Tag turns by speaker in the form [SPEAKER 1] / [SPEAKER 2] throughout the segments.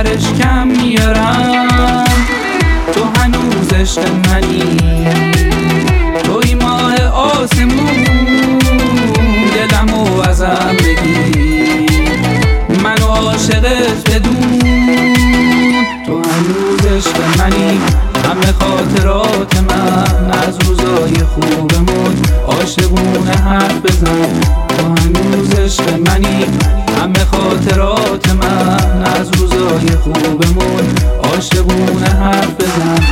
[SPEAKER 1] آخرش کم میارم. تو هنوز عشق منی، توی ماه آسمون، دلمو ازم بگیر، منو عاشقت بدون. تو هنوز عشق منی، همه خاطرات من از روزای خوبمون، عاشقونه حرف بزن. تو هنوز عشق منی، همه خاطرات من از روزای خوبمون، عاشقونه حرف بزن.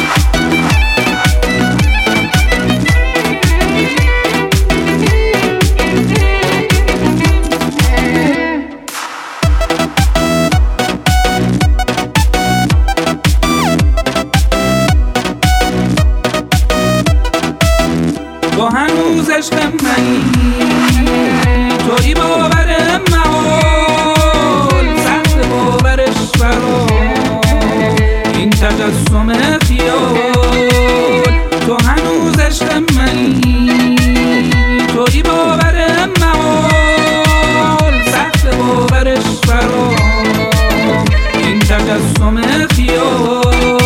[SPEAKER 1] تو هنوز عشق منی، توی باور محال، سخت باورش برام این تجسم خیال. تو هنوز عشق منی، توی باور محال، سخت باورش برام این تجسم خیال.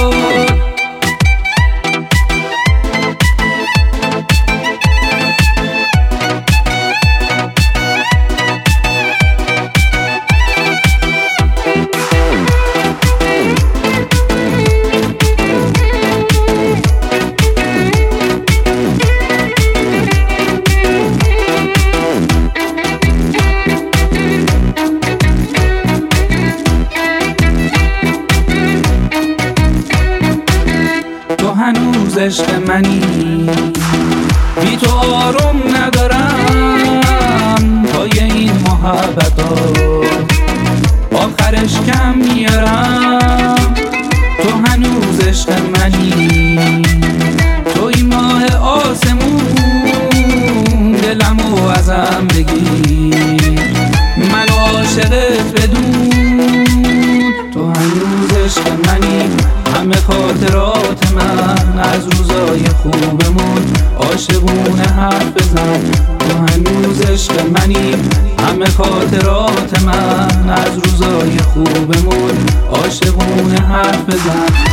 [SPEAKER 1] هنوز عشق منی، بی تو آروم ندارم، پای این محبتا آخرش کم میارم. تو هنوز عشق منی، توی ماه آسمون، دلمو ازم بگیر، منو عاشقت بدون. تو هنوز عشق منی، همه خاطرات من از روزای خوبمون، عاشقونه حرف بزن. تو هنوز عشق منی، همه خاطرات من از روزای خوبمون، عاشقونه حرف بزن.